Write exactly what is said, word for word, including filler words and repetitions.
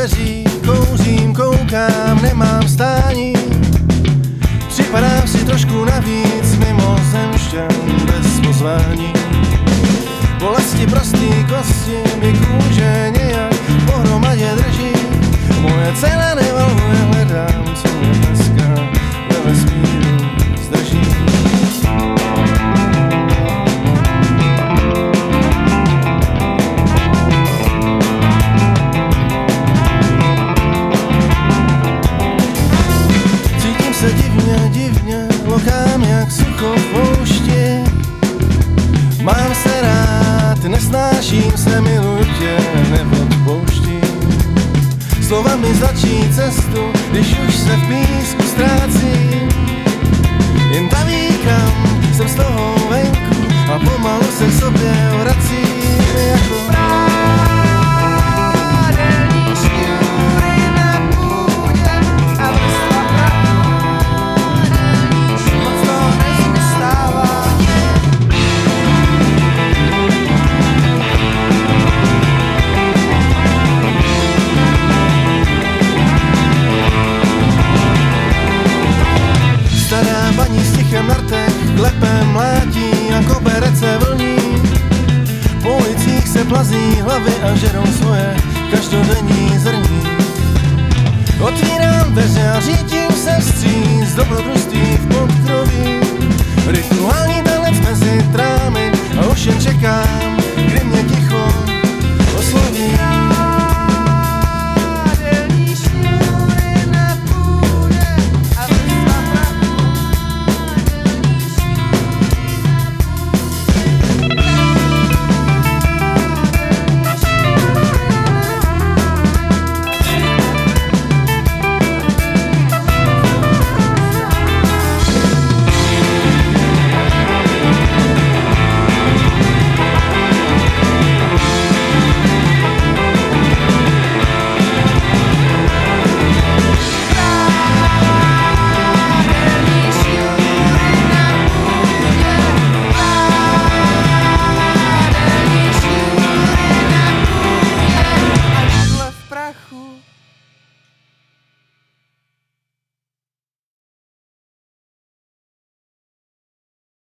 dveří, kouřím, koukám, nemám stání. Připadám si trošku navíc, mimozemšťan bez pozvání. Bolesti prostý kosti mi kůže nějak pohromadě drží. Moje cena nevaluje, hledám, co mě dneska ve vesmíru zdrží. Cítím se divně, divně, lokám jak sucho v poušti. Mám se rád, nesnáším se, miluji tě, neodpouštím. Slova mi začí cestu, když už se v písku ztrácím. Jen tam kam jsem z toho venku a pomalu se k sobě vracím jako prádelní šňůry na půdě a vrstva prachu. Moc toho nezůstává. Stará paní s tichem na rtech, klepem mlátí a koberece vlní. Po ulicích se plazí hlavy a žerou svoje každodenní zrní. Otvírám dveře a řítím se vstříc, dobrodružství v podkroví. Rituální tanec mezi trámy a už jen čeká